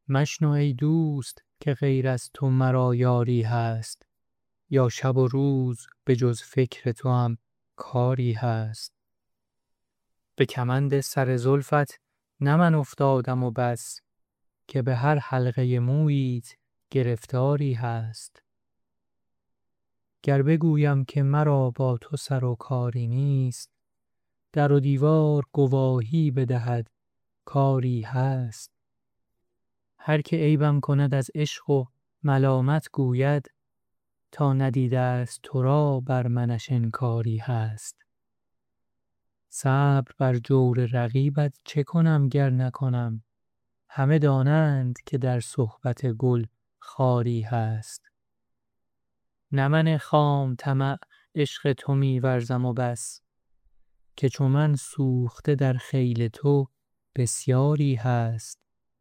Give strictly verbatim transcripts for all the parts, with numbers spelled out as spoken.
مشنو ای دوست که غیر از تو مرا یاری هست، یا شب و روز به جز فکر تو هم کاری هست. به کمند سر زلفت نه من افتادم و بس، که به هر حلقه موییت گرفتاری هست. گر بگویم که مرا با تو سر و کاری نیست، در و دیوار گواهی بدهد کاری هست. هر که عیبم کند از عشق و ملامت گوید، تا ندیده است تو را بر منش انکاری هست. صبر بر جور رقیبت چه کنم گر نکنم، همه دانند که در صحبت گل خاری هست. نه من خام طمع عشق تو می ورزم و بس، که چو من سوخته در خیل تو بسیاری هست.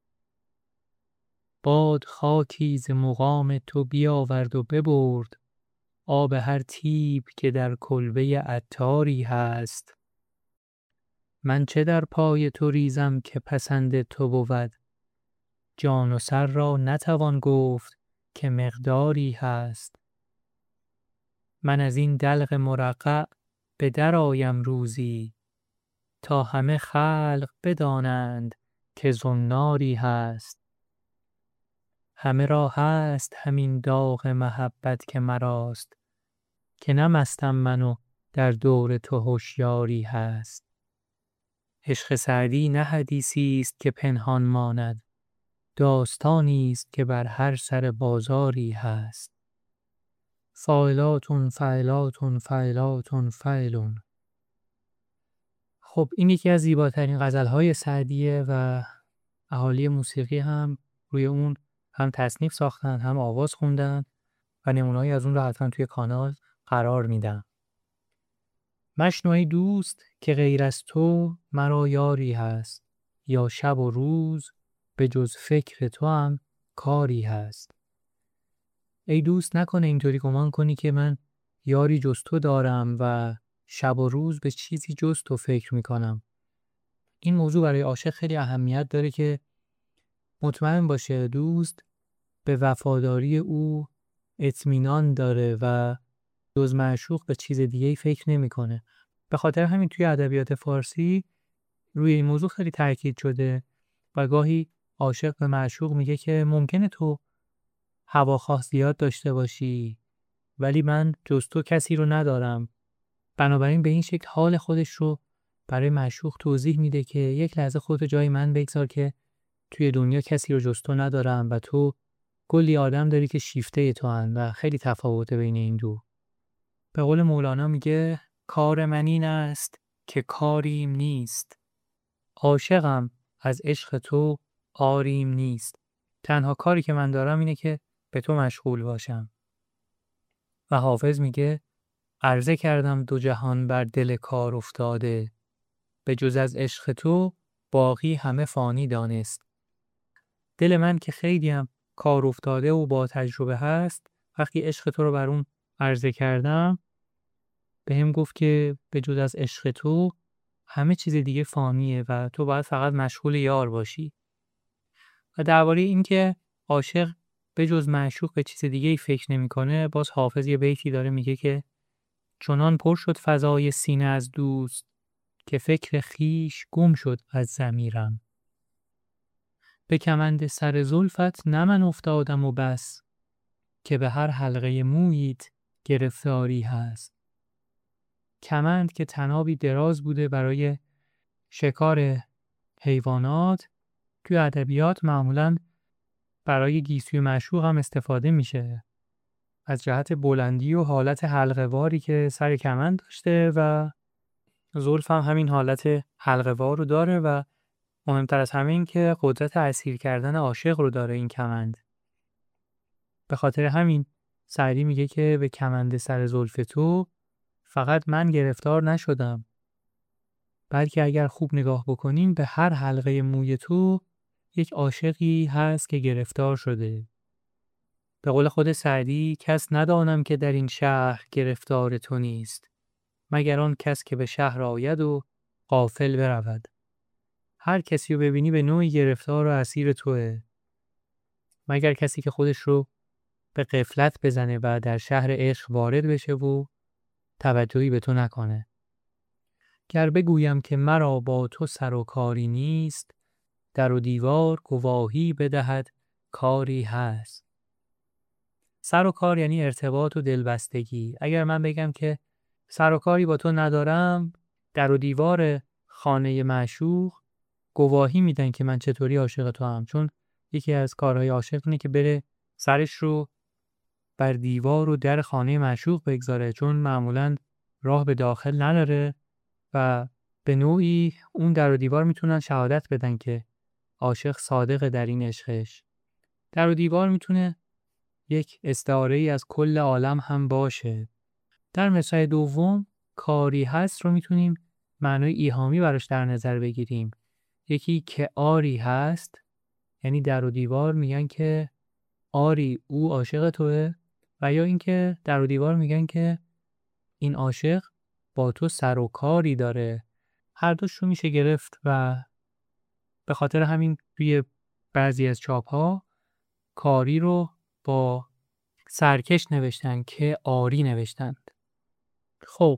باد خاکی ز مقام تو بیاورد و ببرد، آب هر طیب که در کلبه عطاری هست. من چه در پای تو ریزم که پسند تو بود، جان و سر را نتوان گفت که مقداری هست. من از این دلق مرقع به در آیم روزی، تا همه خلق بدانند که زناری هست. همه را هست همین داغ محبت که مراست، که نه مستم من و در دور تو هوشیاری هست. عشق سعدی نه حدیثی است که پنهان ماند، داستانی است که بر هر سر بازاری هست. فاعلاتون فاعلاتون فاعلاتون فاعلون. خب این یکی از زیباترین غزل‌های سعدیه و اهالی موسیقی هم روی اون هم تصنیف ساختن هم آواز خوندن و نمونه‌ای از اون رو حتما توی کانال قرار میدم. مشنو ای دوست که غیر از تو مرا یاری هست، یا شب و روز به جز فکر تو هم کاری هست. ای دوست نکنه اینطوری گمان کنی که من یاری جز تو دارم و شب و روز به چیزی جز تو فکر میکنم. این موضوع برای عاشق خیلی اهمیت داره که مطمئن باشه دوست به وفاداری او اطمینان داره و جز معشوق به چیز دیگه‌ای فکر نمیکنه. به خاطر همین توی ادبیات فارسی روی این موضوع خیلی تاکید شده و گاهی عاشق به معشوق میگه که ممکنه تو هواخواه زیاد داشته باشی، ولی من جز تو کسی رو ندارم. بنابراین به این شکل حال خودش رو برای معشوق توضیح میده که یک لحظه خودت جای من بگذار که توی دنیا کسی رو جز تو ندارم و تو کلی آدم داری که شیفته تو هن و خیلی تفاوته بین این دو. به قول مولانا میگه کار من این است که کاریم نیست، عاشقم از عشق تو عاریم نیست. تنها کاری که من دارم اینه که به تو مشغول باشم. و حافظ میگه عرضه کردم دو جهان بر دل کار افتاده، به جز از عشق تو باقی همه فانی دانست. دل من که خیلی هم کار افتاده و با تجربه هست، وقتی عشق تو رو بر اون عرضه کردم به هم گفت که به جز از عشق تو همه چیز دیگه فانیه و تو باید فقط مشغول یار باشی. و درباره این که عاشق به جز معشوق به چیز دیگه فکر نمی‌کنه، باز حافظ یه بیتی داره میگه که چنان پر شد فضای سینه از دوست، که فکر خیش گم شد از ضمیرم. به کمند سر زلفت نه من افتادم و بس، که به هر حلقه موییت گرفتاری هست. کمند که تنابی دراز بوده برای شکار حیوانات، توی ادبیات معمولاً برای گیسوی معشوق هم استفاده میشه، از جهت بلندی و حالت حلقه واری که سر کمند داشته و زلف هم همین حالت حلقه وار رو داره و مهمتر از همه این که قدرت اسیر کردن عاشق رو داره این کمند. به خاطر همین سعدی میگه که به کمند سر زلف تو فقط من گرفتار نشدم، بلکه اگر خوب نگاه بکنیم به هر حلقه موی تو یک عاشقی هست که گرفتار شده. به قول خود سعدی کس ندانم که در این شهر گرفتار تو نیست، مگر آن کس که به شهر آید و غافل برود. هر کسی رو ببینی به نوعی گرفتار و اسیر توه. مگر کسی که خودش رو به غفلت بزنه و در شهر عشق وارد بشه و توجهی به تو نکنه. گر بگویم که مرا با تو سر و کاری نیست، در و دیوار گواهی بدهد کاری هست. سر و کار یعنی ارتباط و دلبستگی. اگر من بگم که سر و کاری با تو ندارم، در و دیوار خانه معشوق گواهی میدن که من چطوری عاشق تو هم. چون یکی از کارهای عاشق اینه که بره سرش رو بر دیوار و در خانه معشوق بگذاره، چون معمولاً راه به داخل نداره و به نوعی اون در و دیوار میتونن شهادت بدن که عاشق صادق در این عشقش. در و دیوار میتونه یک استعاره ای از کل عالم هم باشه. در مثال دوم کاری هست رو میتونیم معنای ایهامی براش در نظر بگیریم. یکی که آری هست، یعنی در و دیوار میگن که آری او عاشق توه، و یا اینکه در و دیوار میگن که این عاشق با تو سر و کاری داره. هر دوش رو میشه گرفت و به خاطر همین توی بعضی از چاپ ها کاری رو با سرکش نوشتن که آری نوشتند. خب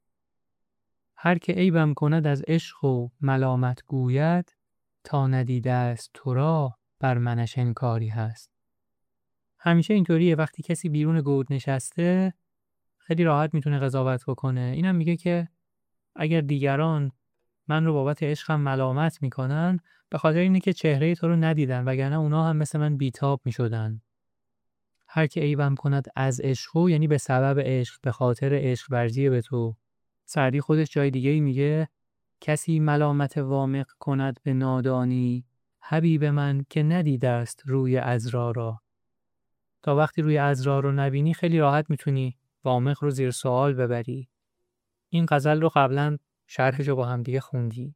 هر که عیبم کند از عشق و ملامت گوید، تا ندیده است تو را بر منش انکاری هست. همیشه اینطوریه، وقتی کسی بیرون گود نشسته خیلی راحت میتونه قضاوت بکنه. اینم میگه که اگر دیگران من رو بابت عشقم ملامت میکنن، به خاطر اینه که چهره تو رو ندیدن، وگرنه اونا هم مثل من بیتاب میشدن. هر که عیبم کند از عشق، یعنی به سبب عشق، به خاطر عشق ورزی به تو. سعدی خودش جای دیگه میگه کسی ملامت وامق کند به نادانی، حبیب من که ندیده است روی عذرا را. تا وقتی روی عذرا رو نبینی خیلی راحت میتونی وامق رو زیر سوال ببری. این غزل رو قبلا شرحشو با هم دیگه خوندی.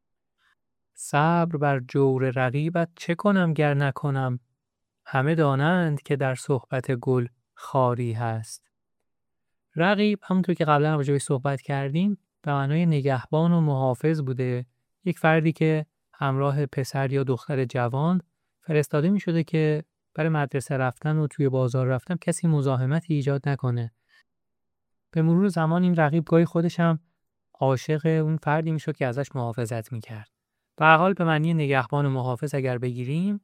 صبر بر جور رقیبت چه کنم گر نکنم، همه دانند که در صحبت گل خاری هست. رقیب همونطور که قبلا راجعش صحبت کردیم به معنای نگهبان و محافظ بوده. یک فردی که همراه پسر یا دختر جوان فرستاده می شده که برای مدرسه رفتن و توی بازار رفتن کسی مزاحمتی ایجاد نکنه. به مرور زمان این رقیب گاهی خودش هم عاشق اون فردی می شد که ازش محافظت می کرد. به هر حال به معنی نگهبان و محافظ اگر بگیریم،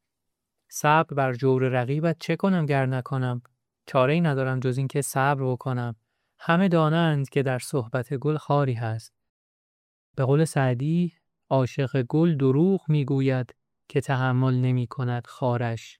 صبر بر جور رقیبت چه کنم گر نکنم، چاره ای ندارم جز این که صبر بکنم. همه دانند که در صحبت گل خاری هست. به قول سعدی عاشق گل دروغ میگوید که تحمل نمی کند خارش.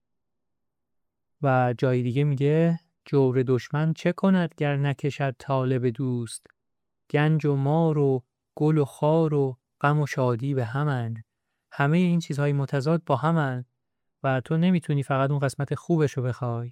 و جای دیگه میگه جور دشمن چه کند گر نکشد طالب دوست، گنج و مار و گل و خار و غم و شادی به همند. همه این چیزهای متضاد با همند و تو نمیتونی فقط اون قسمت خوبشو بخوای.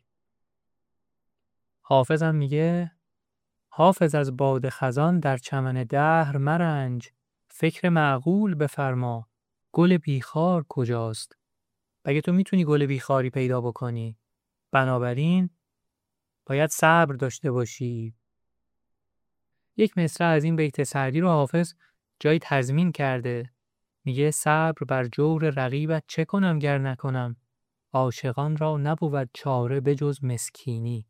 حافظم میگه حافظ از باد خزان در چمن دهر مرنج، فکر معقول بفرما گل بیخار کجاست. بگه تو میتونی گل بیخاری پیدا بکنی، بنابراین باید صبر داشته باشی. یک مصرع از این بیت سعدی رو حافظ جایی تضمین کرده. میگه صبر بر جور رقیبت چه کنم گر نکنم، عاشقان را نبود چاره بجز مسکینی.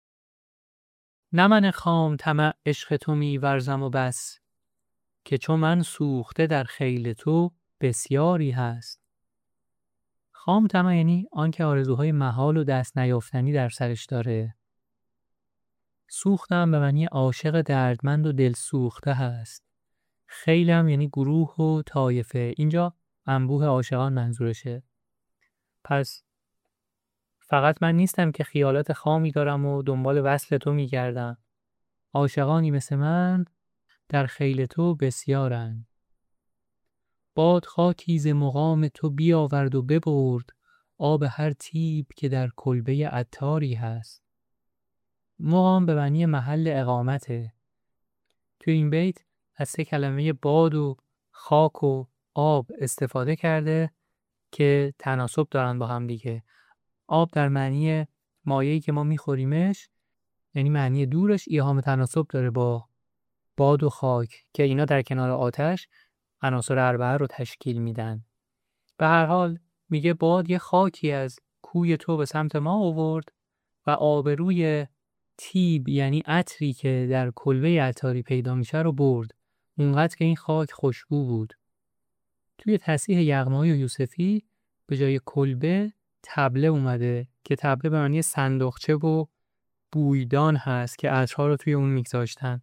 نه من خام طمع عشق تو می ورزم و بس، که چون من سوخته در خیل تو بسیاری هست. خام طمع یعنی آن که آرزوهای محال و دست نیافتنی در سرش داره. سوختم به معنی عاشق دردمند و دل سوخته هست. خیلم یعنی گروه و طایفه. اینجا انبوه عاشقان منظورشه. پس فقط من نیستم که خیالات خامی دارم و دنبال وصل تو میگردم. عاشقانی مثل من در خیل تو بسیارند. باد خاکی ز مقام تو بیاورد و ببرد، آب هر طیب که در کلبه عطاری هست. مقام به معنی محل اقامته. تو این بیت از سه کلمه باد و خاک و آب استفاده کرده که تناسب دارن با هم دیگه. آب در معنی مایه‌ای که ما میخوریمش، یعنی معنی دورش ایهام تناسب داره با باد و خاک که اینا در کنار آتش عناصر اربعه رو تشکیل میدن. به هر حال میگه باد یه خاکی از کوی تو به سمت ما آورد و آبروی طیب یعنی عطری که در کلبه عطاری پیدا میشه رو برد. اونقدر که این خاک خوشبو بود. توی تصحیح یغمایی و یوسفی به جای کلبه طبله اومده که طبله به معنی صندوقچه و بویدان هست که عطرها رو توی اون میگذاشتن.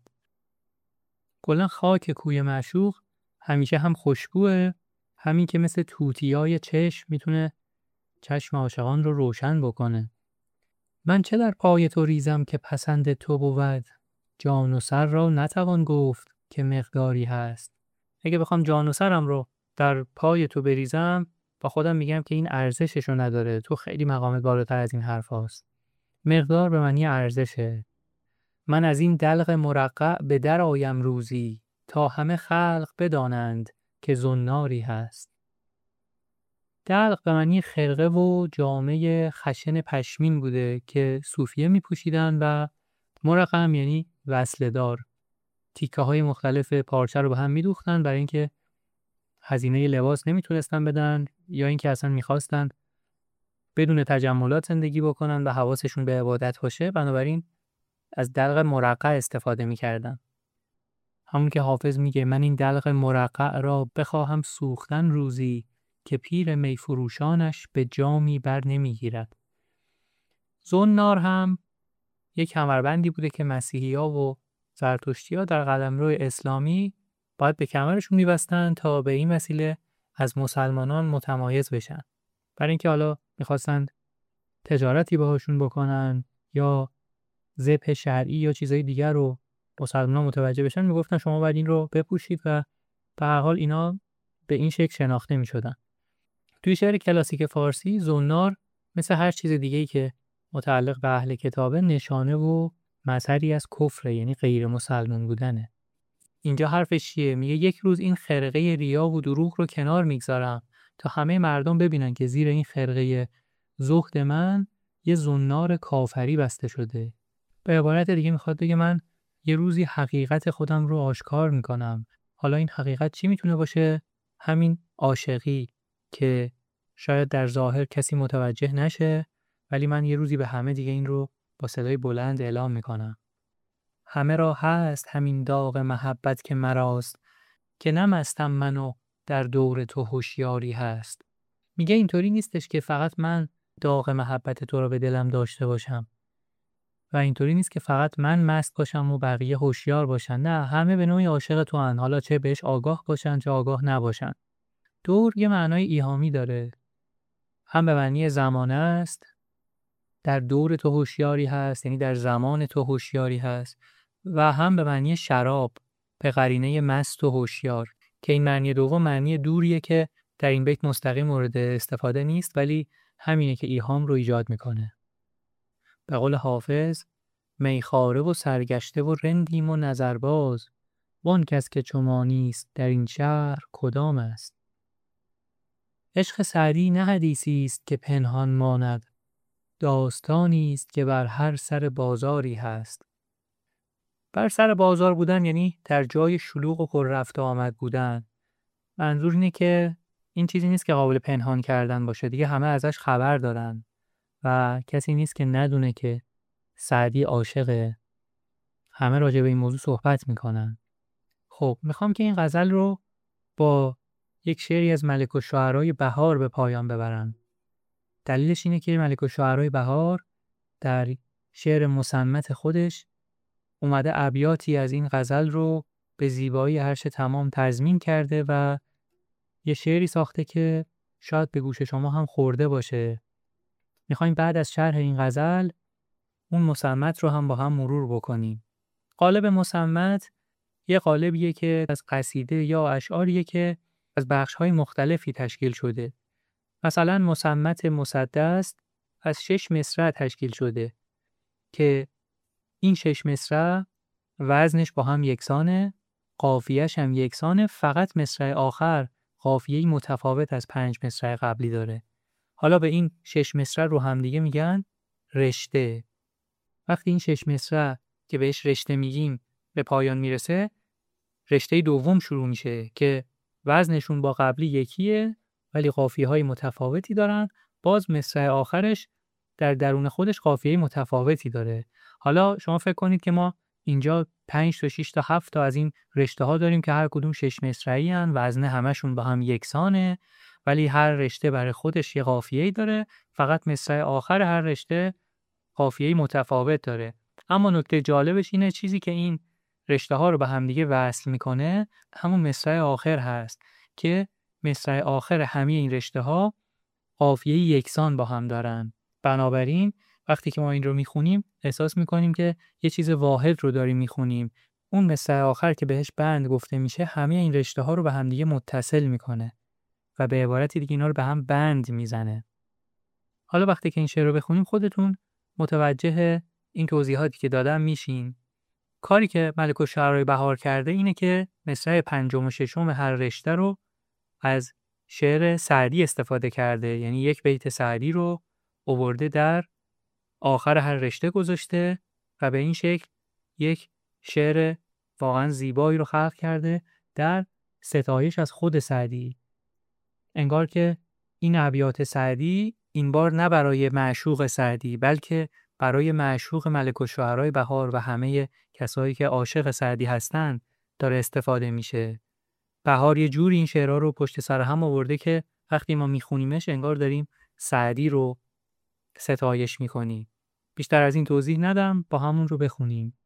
کلا خاک کوی معشوق همیشه هم خوشبوه، همین که مثل توتیای چشم میتونه چشم عاشقان رو روشن بکنه. من چه در پای تو ریزم که پسند تو بود، جان و سر را نتوان گفت که مقداری هست. اگه بخوام جان و سرم رو در پای تو بریزم، با خودم میگم که این ارزشش رو نداره، تو خیلی مقامت بالاتر از این حرف هاست. مقدار به معنی ارزشه. من از این دلق مرقع به در آیم روزی، تا همه خلق بدانند که زناری هست. دلق به معنی خرقه و جامه خشن پشمین بوده که صوفیه می پوشیدن و مرقم یعنی وصله دار. تیکه های مختلف پارچه رو به هم می دوختن برای اینکه هزینه لباس نمی تونستن بدن یا اینکه اصلا می خواستن بدون تجملات زندگی بکنن و حواسشون به عبادت باشه، بنابراین از دلق مرقع استفاده می کردن. همون که حافظ میگه من این دلق مرقع را بخواهم سوختن روزی، که پیر میفروشانش به جامی بر نمیگیرد. زنار هم یک کمربندی بوده که مسیحی ها و زرتشتی ها در قلمرو اسلامی باید به کمرشون میبستن تا به این وسیله از مسلمانان متمایز بشن. برای اینکه حالا میخواستن تجارتی باهاشون بکنن یا ذبح شرعی یا چیزای دیگر رو مسلمانان متوجه بشن، میگفتن شما باید این رو بپوشید و به هر حال اینا به این شکل شناخته میشدن. توی شعر کلاسیک فارسی زنار مثل هر چیز دیگه‌ای که متعلق به اهل کتابه نشانه و مظهری از کفر، یعنی غیر مسلمان بودنه. اینجا حرفش چیه؟ میگه یک روز این خرقه ریا و دروغ رو کنار میگذارم تا همه مردم ببینن که زیر این خرقه زهد من یه زنار کافری بسته شده. به عبارت دیگه میخواد بگه من یه روزی حقیقت خودم رو آشکار میکنم. حالا این حقیقت چی میتونه باشه؟ همین عاشقی که شاید در ظاهر کسی متوجه نشه، ولی من یه روزی به همه دیگه این رو با صدای بلند اعلام میکنم. همه را هست همین داغ محبت که مراست، که نمستم منو در دور تو هوشیاری هست. میگه اینطوری نیستش که فقط من داغ محبت تو رو به دلم داشته باشم و اینطوری نیست که فقط من مست باشم و بقیه هوشیار باشن. نه، همه به نوعی عاشق تو هن، حالا چه بهش آگاه باشن چه آگاه نباشن. دور یه معنای ایهامی داره، هم به معنی زمانه است، در دور تو هوشیاری هست یعنی در زمان تو هوشیاری هست، و هم به معنی شراب به قرینه مست و هوشیار، که این معنی دوم معنی دوریه که در این بیت مستقیم مورد استفاده نیست، ولی همینه که ایهام رو ایجاد میکنه. به قول حافظ میخواره و سرگشته و رندیم و نظرباز، وان کس که چما نیست در این شهر کدام است. عشق سعدی نه حدیثی است که پنهان ماند، داستانی است که بر هر سر بازاری هست. بر سر بازار بودن یعنی در جای شلوغ و پر رفت و آمد بودن. منظور اینه که این چیزی نیست که قابل پنهان کردن باشه، دیگه همه ازش خبر دارن و کسی نیست که ندونه که سعدی عاشقه. همه راجع به این موضوع صحبت میکنن. خب میخوام که این غزل رو با یک شعری از ملک الشعرای بهار به پایان ببرم. دلیلش اینه که ملک الشعرای بهار در شعر مصمت خودش اومده ابیاتی از این غزل رو به زیبایی عرش تمام تضمین کرده و یه شعری ساخته که شاید به گوش شما هم خورده باشه. میخوایم بعد از شرح این غزل اون مصمت رو هم با هم مرور بکنیم. قالب مصمت یه قالبیه که از قصیده یا اشعاریه که از بخش‌های مختلفی تشکیل شده. مثلا مصمت مسدس از شش مصرع تشکیل شده که این شش مصرع وزنش با هم یکسانه، قافیه‌اش هم یکسانه، فقط مصرع آخر قافیه‌ای متفاوت از پنج مصرع قبلی داره. حالا به این شش مصرع رو هم دیگه میگن رشته. وقتی این شش مصرع که بهش رشته میگیم به پایان میرسه، رشته دوم شروع میشه که وزنشون با قبلی یکیه ولی قافیه‌های متفاوتی دارن باز مصرع آخرش در درون خودش قافیه متفاوتی داره. حالا شما فکر کنید که ما اینجا پنج تا شش تا هفت تا از این رشته ها داریم که هر کدوم شش مصرعی ان، وزن همشون با هم یکسانه، ولی هر رشته برای خودش یه قافیه‌ای داره، فقط مصرع آخر هر رشته قافیه متفاوت داره. اما نکته جالبش اینه چیزی که این رشته ها رو به هم دیگه وصل میکنه همون مصرع آخر هست که مصرع آخر همه این رشته ها قافیه یکسان با هم دارن. بنابراین وقتی که ما این رو میخونیم احساس میکنیم که یه چیز واحد رو داریم میخونیم. اون مصرع آخر که بهش بند گفته میشه همه این رشته ها رو به هم دیگه متصل میکنه و به عبارتی دیگه اینا رو به هم بند میزنه. حالا وقتی که این شعر رو بخونیم خودتون متوجه این توضیحاتی که دادم میشین. کاری که ملک الشعرای بهار کرده اینه که مصرع پنجم و ششم هر رشته رو از شعر سعدی استفاده کرده، یعنی یک بیت سعدی رو آورده در آخر هر رشته گذاشته و به این شکل یک شعر واقعا زیبایی رو خلق کرده در ستایش از خود سعدی. انگار که این ابیات سعدی این بار نه برای معشوق سعدی بلکه برای معشوق ملک الشعرای بهار و همه کسایی که عاشق سعدی هستن داره استفاده میشه. بهار یه جوری این شعرها رو پشت سر هم آورده که وقتی ما میخونیمش انگار داریم سعدی رو ستایش میکنیم. بیشتر از این توضیح ندم، با همون رو بخونیم.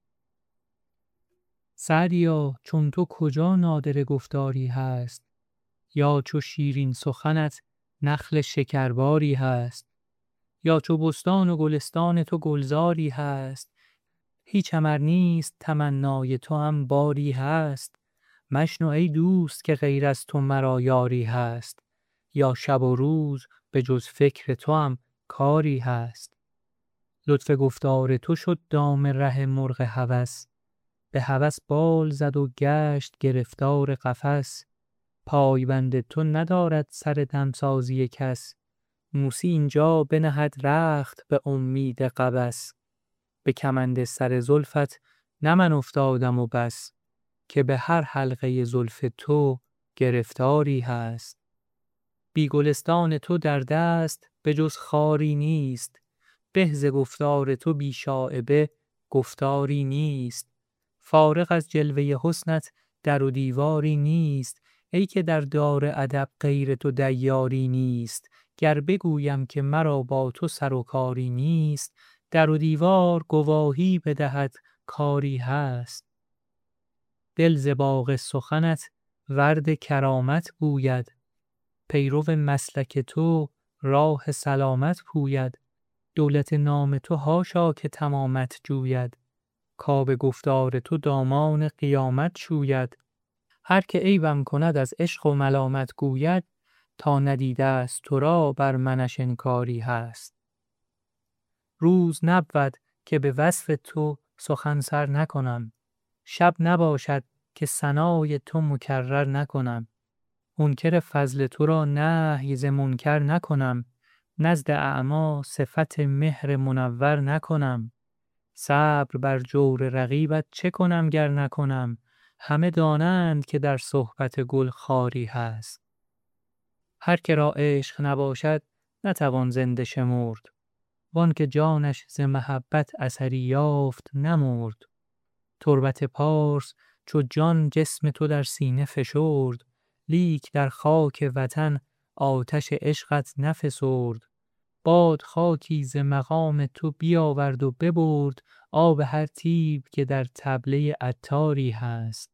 سعدیا چون تو کجا نادر گفتاری هست، یا چو شیرین سخنت نخل شکرباری هست، یا چو بستان و گلستان تو گلزاری هست، هیچ امر نیست تمنای تو هم باری هست، مشنو ای دوست که غیر از تو مرا یاری هست، یا شب و روز به جز فکر تو هم کاری هست. لطف گفتار تو شد دام ره مرغ هوس، به هوس بال زد و گشت گرفتار قفس، پایبند تو ندارد سر دمسازی کس، موسی اینجا بنهد رخت به امید قبس، به کمند سر زلفت نه من افتادم و بس، که به هر حلقه زلف تو گرفتاری هست. بی گلستان تو در دست به جز خاری نیست، به ز گفتار تو بی شایبه گفتاری نیست، فارغ از جلوه حسنت در و دیواری نیست، ای که در دار ادب غیر تو دیاری نیست، گر بگویم که مرا با تو سر و کاری نیست، در و دیوار گواهی بدهد کاری هست. دل ز باغ سخنت ورد کرامت بوید، پیرو مسلک تو راه سلامت پوید، دولت نام تو هاشا که تمامت جوید، کاب گفتار تو دامان قیامت شوید، هر که عیبم کند از عشق و ملامت گوید، تا ندیده است تو را بر منش انکاری هست. روز نبود که به وصف تو سخن سر نکنم، شب نباشد که ثنای تو مکرر نکنم، منکر فضل تو را نهی ز منکر نکنم، نزد اعمی صفت مهر منور نکنم، صبر بر جور رقیبت چه کنم گر نکنم، همه دانند که در صحبت گل خاری هست. هر که را عشق نباشد نتوان زنده شمرد، وان که جانش ز محبت اثری یافت نمرد، تربت پارس چو جان جسم تو در سینه فشرد، لیک در خاک وطن آتش عشقت نفسرد، باد خاکی ز مقام تو بیاورد و ببرد، آب هر طیب که در طبله عطاری هست.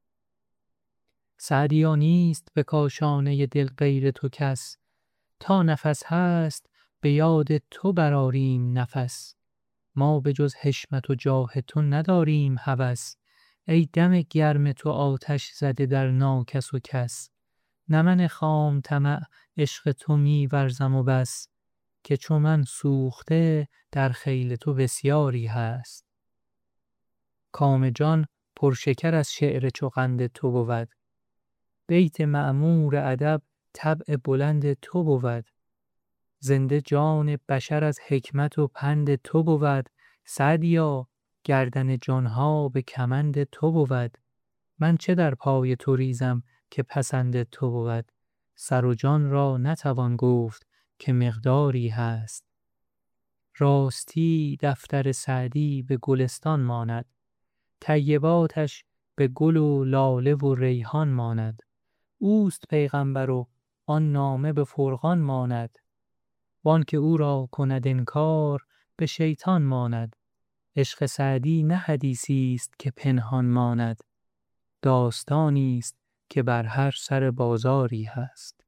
سعدیا نیست به کاشانه دل غیر تو کس، تا نفس هست به یاد تو برآریم نفس، ما به جز حشمت و جاه تو نداریم هوس، ای دم گرم تو آتش زده در ناکس و کس، نه من خام طمع عشق تو می ورزم و بس، که چو من سوخته در خیل تو بسیاری هست. کام جان پرشکر از شعر چو قند تو بود، بیت معمور ادب طبع بلند تو بود، زنده جان بشر از حکمت و پند تو بود، سعدیا گردن جانها به کمند تو بود، من چه در پای تو ریزم که پسند تو بود، سر و جان را نتوان گفت که مقداری هست. راستی دفتر سعدی به گلستان ماند، طیباتش به گل و لاله و ریحان ماند. اوست پیغمبر و آن نامه به فرقان ماند، وان که او را کند انکار به شیطان ماند. عشق سعدی نه حدیثی است که پنهان ماند، داستانی است که بر هر سر بازاری هست.